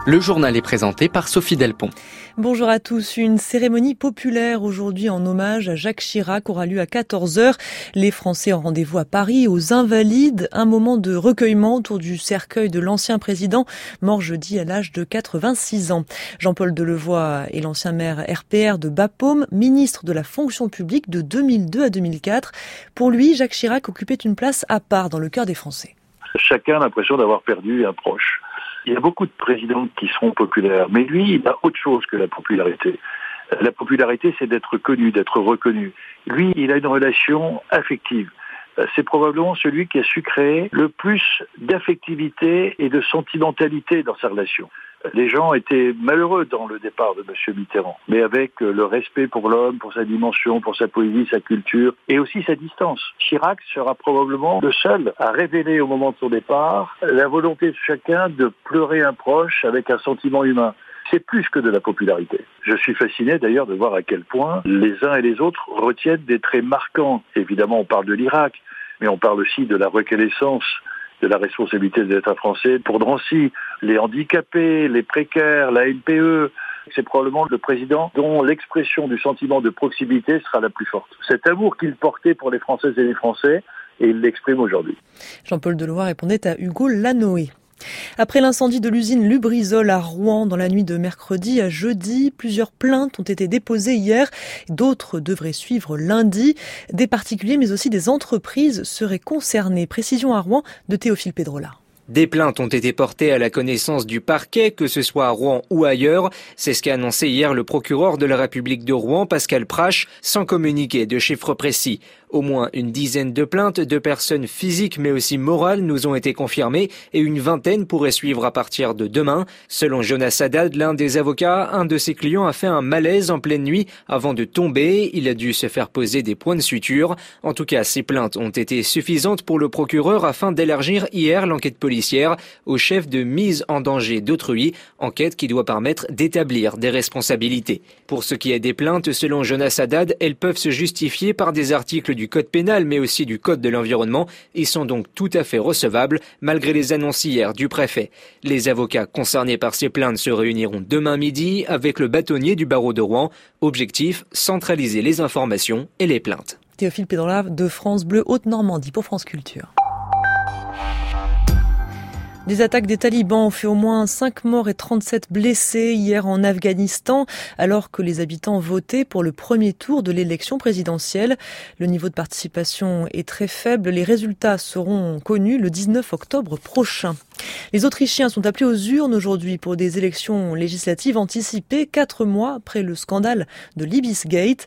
Le journal est présenté par Sophie Delpont. Bonjour à tous. Une cérémonie populaire aujourd'hui en hommage à Jacques Chirac aura lieu à 14h. Les Français ont rendez-vous à Paris, aux Invalides. Un moment de recueillement autour du cercueil de l'ancien président, mort jeudi à l'âge de 86 ans. Jean-Paul Delevoye est l'ancien maire RPR de Bapaume, ministre de la fonction publique de 2002 à 2004. Pour lui, Jacques Chirac occupait une place à part dans le cœur des Français. Chacun a l'impression d'avoir perdu un proche. Il y a beaucoup de présidents qui seront populaires, mais lui, il a autre chose que la popularité. La popularité, c'est d'être connu, d'être reconnu. Lui, il a une relation affective. C'est probablement celui qui a su créer le plus d'affectivité et de sentimentalité dans sa relation. Les gens étaient malheureux dans le départ de M. Mitterrand, mais avec le respect pour l'homme, pour sa dimension, pour sa poésie, sa culture et aussi sa distance. Chirac sera probablement le seul à révéler au moment de son départ la volonté de chacun de pleurer un proche avec un sentiment humain. C'est plus que de la popularité. Je suis fasciné d'ailleurs de voir à quel point les uns et les autres retiennent des traits marquants. Évidemment, on parle de l'Irak, mais on parle aussi de la reconnaissance de la responsabilité de l'État français pour Drancy, les handicapés, les précaires, la NPE. C'est probablement le président dont l'expression du sentiment de proximité sera la plus forte. Cet amour qu'il portait pour les Françaises et les Français, et il l'exprime aujourd'hui. Jean-Paul Delevoye répondait à Hugo Lanoé. Après l'incendie de l'usine Lubrizol à Rouen dans la nuit de mercredi à jeudi, plusieurs plaintes ont été déposées hier. D'autres devraient suivre lundi. Des particuliers mais aussi des entreprises seraient concernées. Précision à Rouen de Théophile Pedrola. Des plaintes ont été portées à la connaissance du parquet, que ce soit à Rouen ou ailleurs. C'est ce qu'a annoncé hier le procureur de la République de Rouen, Pascal Prache, sans communiquer de chiffres précis. Au moins une dizaine de plaintes de personnes physiques mais aussi morales nous ont été confirmées et une vingtaine pourraient suivre à partir de demain. Selon Jonas Haddad, l'un des avocats, un de ses clients a fait un malaise en pleine nuit avant de tomber. Il a dû se faire poser des points de suture. En tout cas, ces plaintes ont été suffisantes pour le procureur afin d'élargir hier l'enquête policière au chef de mise en danger d'autrui, enquête qui doit permettre d'établir des responsabilités. Pour ce qui est des plaintes, selon Jonas Haddad, elles peuvent se justifier par des articles du code pénal mais aussi du code de l'environnement. Ils sont donc tout à fait recevables malgré les annonces hier du préfet. Les avocats concernés par ces plaintes se réuniront demain midi avec le bâtonnier du barreau de Rouen. Objectif, centraliser les informations et les plaintes. Théophile Pedrola de France Bleu Haute-Normandie pour France Culture. Des attaques des talibans ont fait au moins 5 morts et 37 blessés hier en Afghanistan, alors que les habitants votaient pour le premier tour de l'élection présidentielle. Le niveau de participation est très faible. Les résultats seront connus le 19 octobre prochain. Les Autrichiens sont appelés aux urnes aujourd'hui pour des élections législatives anticipées 4 mois après le scandale de l'Ibizagate.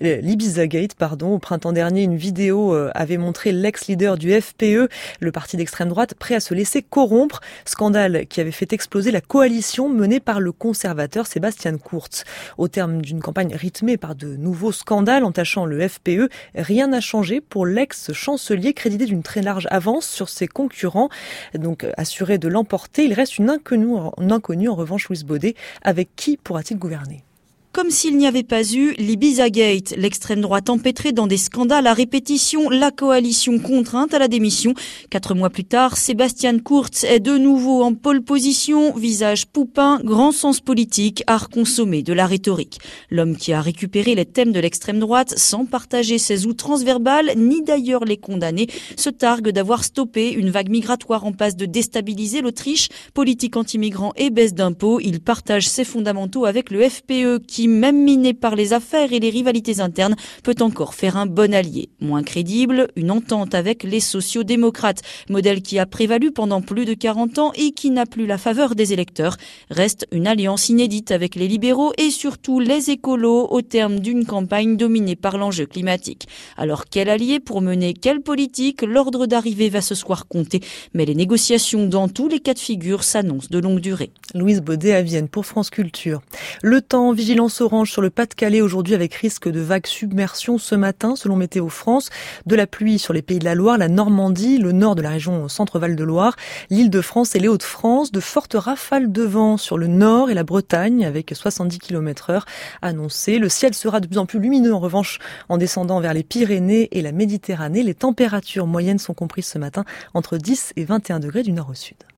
Au printemps dernier, une vidéo avait montré l'ex-leader du FPE, le parti d'extrême droite, prêt à se laisser corrompre. Scandale qui avait fait exploser la coalition menée par le conservateur Sebastian Kurz. Au terme d'une campagne rythmée par de nouveaux scandales entachant le FPE, rien n'a changé pour l'ex-chancelier crédité d'une très large avance sur ses concurrents. Donc assuré de l'emporter, il reste une inconnue en revanche, Louise Baudet. Avec qui pourra-t-il gouverner ? Comme s'il n'y avait pas eu l'Ibizagate, l'extrême droite empêtrée dans des scandales à répétition, la coalition contrainte à la démission. 4 mois plus tard, Sebastian Kurz est de nouveau en pole position, visage poupin, grand sens politique, art consommé de la rhétorique. L'homme qui a récupéré les thèmes de l'extrême droite sans partager ses outrances verbales, ni d'ailleurs les condamner, se targue d'avoir stoppé une vague migratoire en passe de déstabiliser l'Autriche. Politique anti-migrants et baisse d'impôts, il partage ses fondamentaux avec le FPE qui, même miné par les affaires et les rivalités internes, peut encore faire un bon allié. Moins crédible, une entente avec les sociodémocrates, modèle qui a prévalu pendant plus de 40 ans et qui n'a plus la faveur des électeurs. Reste une alliance inédite avec les libéraux et surtout les écolos au terme d'une campagne dominée par l'enjeu climatique. Alors quel allié pour mener quelle politique ? L'ordre d'arrivée va ce soir compter, mais les négociations dans tous les cas de figure s'annoncent de longue durée. Louise Baudet à Vienne pour France Culture. Le temps, vigilance orange sur le Pas-de-Calais aujourd'hui avec risque de vagues submersion ce matin selon Météo France. De la pluie sur les Pays de la Loire, la Normandie, le nord de la région Centre-Val de Loire, l'Île-de-France et les Hauts-de-France. De fortes rafales de vent sur le nord et la Bretagne avec 70 km/h annoncées. Le ciel sera de plus en plus lumineux en revanche en descendant vers les Pyrénées et la Méditerranée. Les températures moyennes sont comprises ce matin entre 10 et 21 degrés du nord au sud.